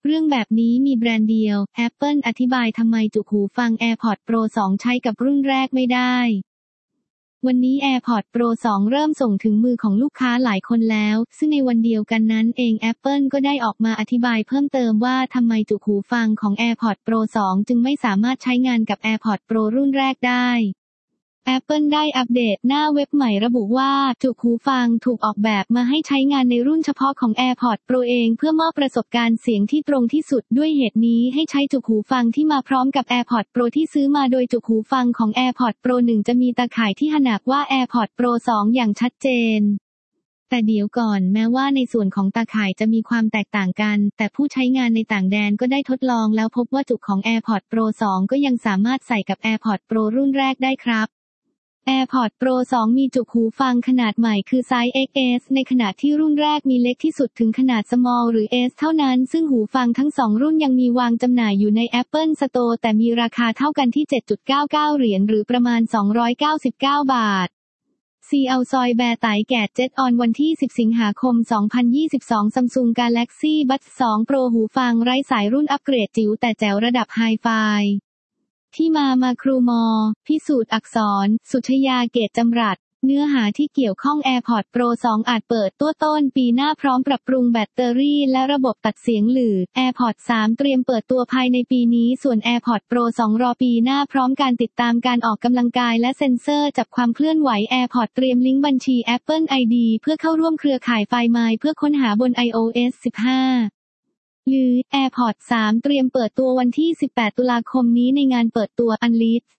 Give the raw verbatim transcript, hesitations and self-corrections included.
เรื่องแบบนี้มีแบรนด์เดียว Apple อธิบายทำไมจุกหูฟัง AirPods Pro สอง ใช้กับรุ่นแรกไม่ได้วันนี้ AirPods Pro สอง เริ่มส่งถึงมือของลูกค้าหลายคนแล้ว ซึ่งในวันเดียวกันนั้นเอง Apple ก็ได้ออกมาอธิบายเพิ่มเติมว่าทำไมจุกหูฟังของ AirPods Pro สอง จึงไม่สามารถใช้งานกับ AirPods Pro รุ่นแรกได้ Apple ได้อัปเดตหน้าเว็บใหม่ระบุว่าจุกหูฟังถูกออกแบบมาให้ใช้งานในรุ่นเฉพาะของ AirPods Pro เองเพื่อมอบประสบการณ์เสียงที่ตรงที่สุดด้วยเหตุนี้ให้ใช้จุกหูฟังที่มาพร้อมกับ AirPods Pro ที่ซื้อมาโดยจุกหูฟังของ AirPods Pro หนึ่ง จะมีตาข่ายที่ขนานว่า AirPods Pro สอง อย่างชัดเจนแต่เดี๋ยวก่อนแม้ว่าในส่วนของตาข่ายจะมีความแตกต่างกันแต่ผู้ใช้งานในต่างแดนก็ได้ทดลองแล้วพบว่าจุกของ AirPods Pro สอง ก็ยังสามารถใส่กับ AirPods Pro รุ่นแรกได้ครับ AirPods Pro สอง มีจุกหูฟังขนาดใหม่คือไซส์ เอ็กซ์ เอส ในขณะที่รุ่นแรกมีเล็กที่สุดถึงขนาด Small หรือ S เท่านั้นซึ่งหูฟังทั้งสองรุ่นยังมีวางจำหน่ายอยู่ใน Apple Store แต่มีราคาเท่ากันที่ เจ็ดจุดเก้าเก้า เหรียญหรือประมาณสองร้อยเก้าสิบเก้าบาทซีเอาซอยแบร์ไตแกดเจ็ตออนวันที่สิบสิงหาคมสองพันยี่สิบสอง Samsung Galaxy Buds สอง Pro หูฟังไร้สายรุ่นอัปเกรดจิ๋วแต่แจ๋วระดับไฮไฟที่มามาครูมอ พิสูจน์อักษร สุชยาเกตจำรัดเนื้อหาที่เกี่ยวข้อง AirPods Pro สอง อาจเปิดตัวต้นปีหน้าพร้อมปรับปรุงแบตเตอรี่และระบบตัดเสียงหรือ AirPods สาม เตรียมเปิดตัวภายในปีนี้ส่วน AirPods Pro สอง รอปีหน้าพร้อมการติดตามการออกกำลังกายและเซ็นเซอร์จับความเคลื่อนไหว AirPods เตรียมลิงก์บัญชี Apple ไอ ดี เพื่อเข้าร่วมเครือข่ายไฟล์ My เพื่อค้นหาบน iOS สิบห้าหรือ AirPods สาม เตรียมเปิดตัววันที่สิบแปดตุลาคมนี้ในงานเปิดตัว Unleashed